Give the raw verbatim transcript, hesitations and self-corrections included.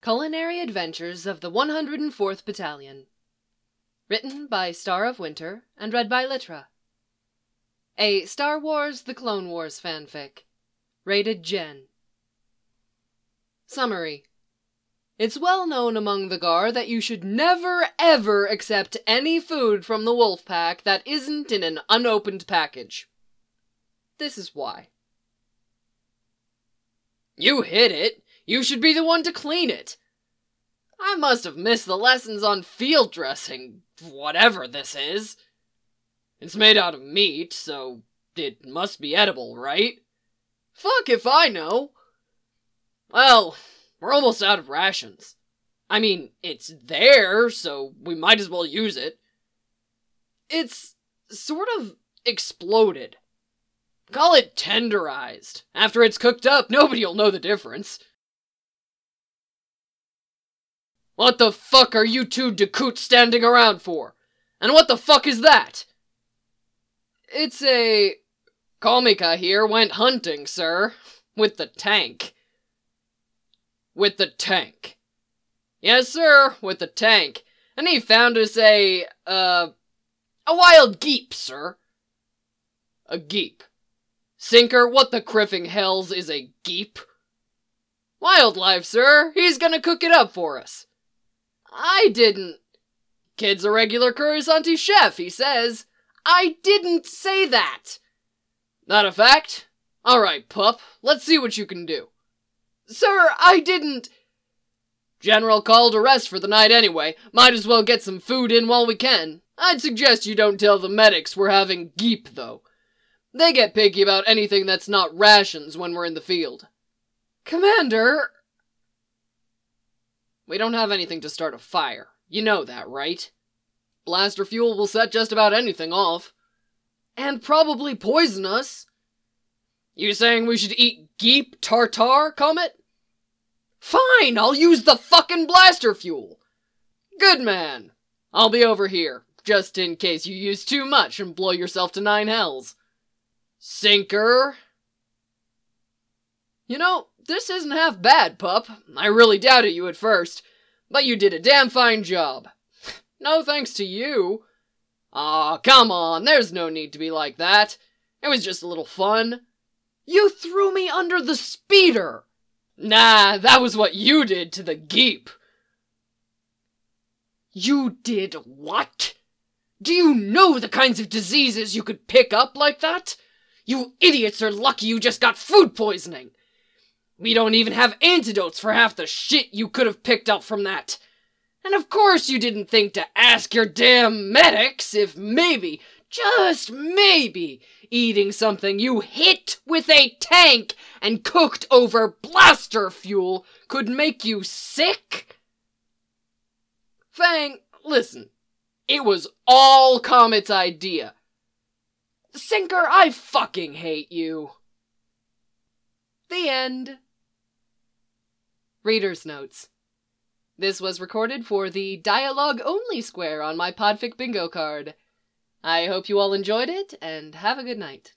Culinary Adventures of the one hundred fourth Battalion. Written by Star of Winter and read by Litra. A Star Wars The Clone Wars fanfic. Rated Gen. Summary. It's well known among the Gar that you should never ever accept any food from the Wolf Pack that isn't in an unopened package. This is why. You hid it. You should be the one to clean it. I must have missed the lessons on field dressing, whatever this is. It's made out of meat, so it must be edible, right? Fuck if I know. Well, we're almost out of rations. I mean, it's there, so we might as well use it. It's sort of exploded. Call it tenderized. After it's cooked up, nobody'll know the difference. What the fuck are you two Dakoots standing around for? And what the fuck is that? It's a... Komika here went hunting, sir. With the tank. With the tank. Yes, sir, with the tank. And he found us a, uh... a wild geep, sir. A geep. Sinker, what the criffing hells is a geep? Wildlife, sir. He's gonna cook it up for us. I didn't. Kid's a regular Coruscanti chef, he says. I didn't say that. Not a fact? Alright, pup. Let's see what you can do. Sir, I didn't. General called a rest for the night anyway. Might as well get some food in while we can. I'd suggest you don't tell the medics we're having geep, though. They get picky about anything that's not rations when we're in the field. Commander... We don't have anything to start a fire. You know that, right? Blaster fuel will set just about anything off. And probably poison us. You saying we should eat geep tartar, Comet? Fine, I'll use the fucking blaster fuel. Good man. I'll be over here, just in case you use too much and blow yourself to nine hells. Sinker. You know, this isn't half bad, pup. I really doubted you at first, but you did a damn fine job. No thanks to you. Aw, come on, there's no need to be like that. It was just a little fun. You threw me under the speeder. Nah, that was what you did to the geep. You did what? Do you know the kinds of diseases you could pick up like that? You idiots are lucky you just got food poisoning. We don't even have antidotes for half the shit you could have picked up from that. And of course you didn't think to ask your damn medics if maybe, just maybe, eating something you hit with a tank and cooked over blaster fuel could make you sick? Fang, listen. It was all Comet's idea. Sinker, I fucking hate you. The end. Reader's Notes. This was recorded for the dialogue-only square on my Podfic bingo card. I hope you all enjoyed it, and have a good night.